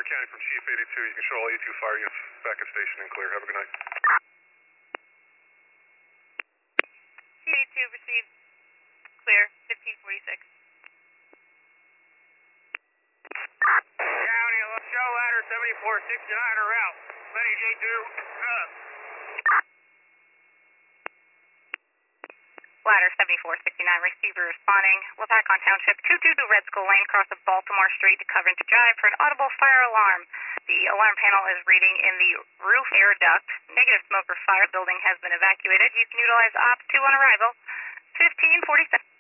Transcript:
Clark County from Chief 82. You can show all E2 fire units back at station and clear. Have a good night. Chief 82 received. Clear, 1546. County, show ladder 7469 en route. Ready, J2. Ladder 7469, receiver responding. Wapakonn Township, 222 Red Skull Lane, across of Baltimore Street to Covington Drive for an audible fire alarm. The alarm panel is reading in the roof air duct. Negative smoke or fire. Building has been evacuated. You can utilize Op 2 on arrival. 1547.